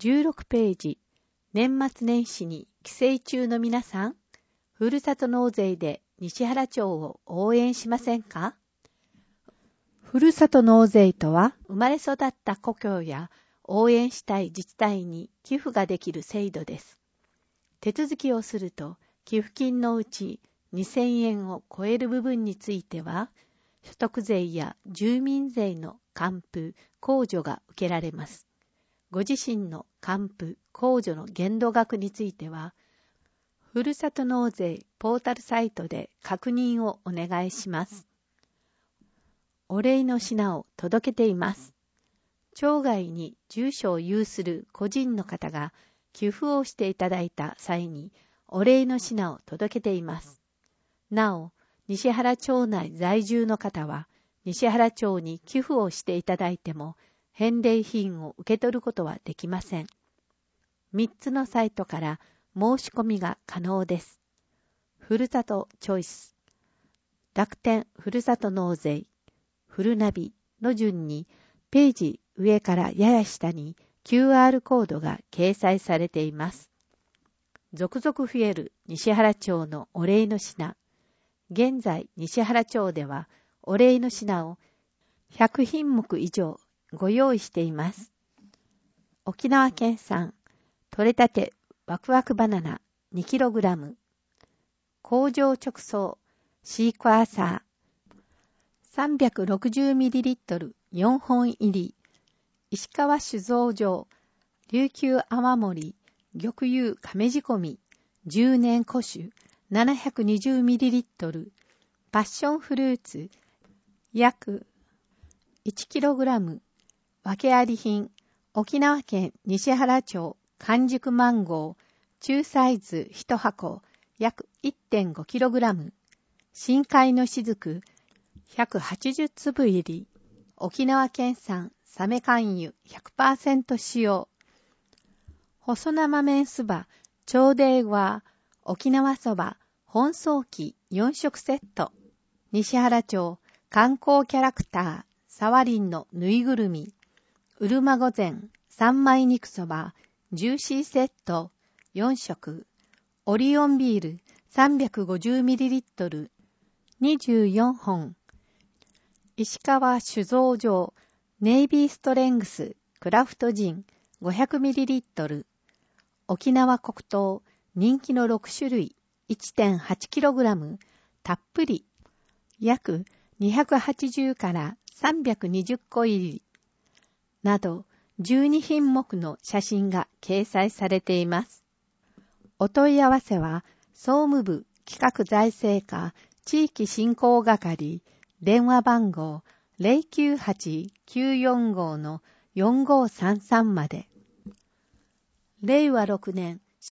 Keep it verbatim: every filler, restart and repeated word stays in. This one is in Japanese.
じゅうろくページ、年末年始に帰省中の皆さん、ふるさと納税で西原町を応援しませんか？ふるさと納税とは、生まれ育った故郷や応援したい自治体に寄付ができる制度です。手続きをすると、寄付金のうちにせんえんを超える部分については、所得税や住民税の還付・控除が受けられます。ご自身の還付・控除の限度額については、ふるさと納税ポータルサイトで確認をお願いします。お礼の品を届けています。町外に住所を有する個人の方が寄付をしていただいた際にお礼の品を届けています。なお、西原町内在住の方は、西原町に寄付をしていただいても、返礼品を受け取ることはできません。みっつのサイトから申し込みが可能です。ふるさとチョイス、楽天ふるさと納税、ふるナビの順にページ上からやや下に キューアール コードが掲載されています。続々増える西原町のお礼の品。現在西原町ではお礼の品をひゃくひんもく以上ご用意しています。沖縄県産取れたてワクワクバナナ にキログラム、工場直送シークワーサー さんびゃくろくじゅうミリリットル よんほん入り、石川酒造場琉球泡盛玉遊亀仕込みじゅうねん古酒 ななひゃくにじゅうミリリットル、パッションフルーツ約いちキログラム、訳あり品、沖縄県西原町完熟マンゴー、中サイズいちはこ、約 いってんごキログラム、深海の雫、ひゃくはちじゅうつぶ入り、沖縄県産サメ肝油 ひゃくパーセント 使用、細生麺そば、超デーワー、沖縄そば、本草器よんしょくセット、西原町観光キャラクター、サワリンのぬいぐるみ、うるま御膳、三枚肉そば、ジューシーセット、よんしょく、オリオンビール さんびゃくごじゅうミリリットル、にじゅうよんほん、石川酒造場、ネイビーストレングス、クラフトジン ごひゃくミリリットル、沖縄黒糖、人気のろくしゅるい、いってんはちキログラム、たっぷり、約にひゃくはちじゅうからさんびゃくにじゅっこ入り、などじゅうにひんもくの写真が掲載されています。お問い合わせは、総務部企画財政課地域振興係、電話番号 ゼロきゅうはち きゅうよんご のよんごさんさんまで。れいわろくねん